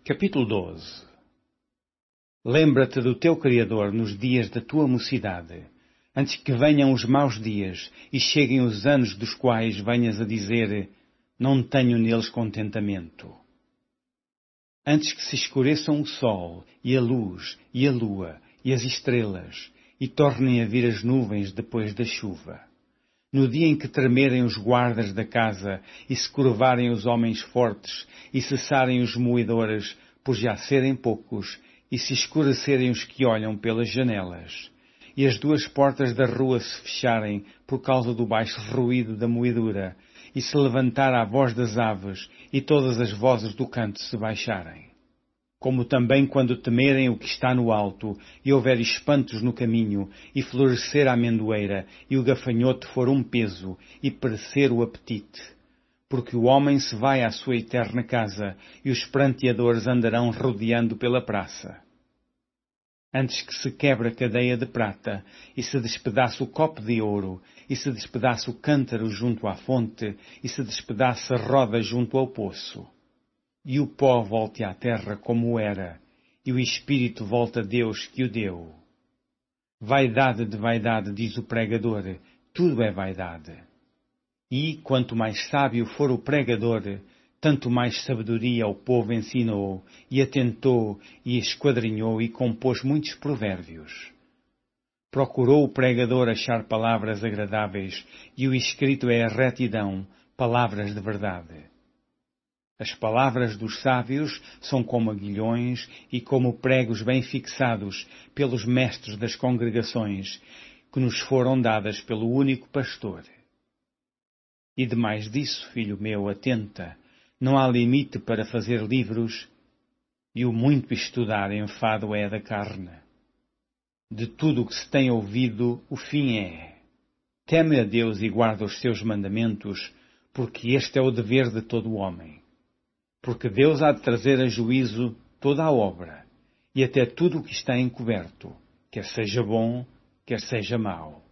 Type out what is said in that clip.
Capítulo 12. Lembra-te do teu Criador nos dias da tua mocidade, antes que venham os maus dias e cheguem os anos dos quais venhas a dizer: não tenho neles contentamento. Antes que se escureçam o sol, e a luz, e a lua, e as estrelas, e tornem a vir as nuvens depois da chuva. No dia em que tremerem os guardas da casa, e se curvarem os homens fortes, e cessarem os moedores, por já serem poucos, e se escurecerem os que olham pelas janelas, e as duas portas da rua se fecharem por causa do baixo ruído da moedura, e se levantar a voz das aves, e todas as vozes do canto se baixarem. Como também quando temerem o que está no alto, e houver espantos no caminho, e florescer a amendoeira, e o gafanhoto for um peso, e perecer o apetite. Porque o homem se vai à sua eterna casa, e os pranteadores andarão rodeando pela praça. Antes que se quebre a cadeia de prata, e se despedace o copo de ouro, e se despedace o cântaro junto à fonte, e se despedace a roda junto ao poço. E o pó volte à terra como era, e o espírito volte a Deus que o deu. Vaidade de vaidade, diz o pregador, tudo é vaidade. E, quanto mais sábio for o pregador, tanto mais sabedoria o povo ensinou, e atentou, e esquadrinhou, e compôs muitos provérbios. Procurou o pregador achar palavras agradáveis, e o escrito é a retidão, palavras de verdade. As palavras dos sábios são como aguilhões e como pregos bem fixados pelos mestres das congregações, que nos foram dadas pelo único pastor. E demais disso, filho meu, atenta, não há limite para fazer livros, e o muito estudar enfado é da carne. De tudo o que se tem ouvido, o fim é: teme a Deus e guarda os seus mandamentos, porque este é o dever de todo o homem. Porque Deus há de trazer a juízo toda a obra, e até tudo o que está encoberto, quer seja bom, quer seja mau.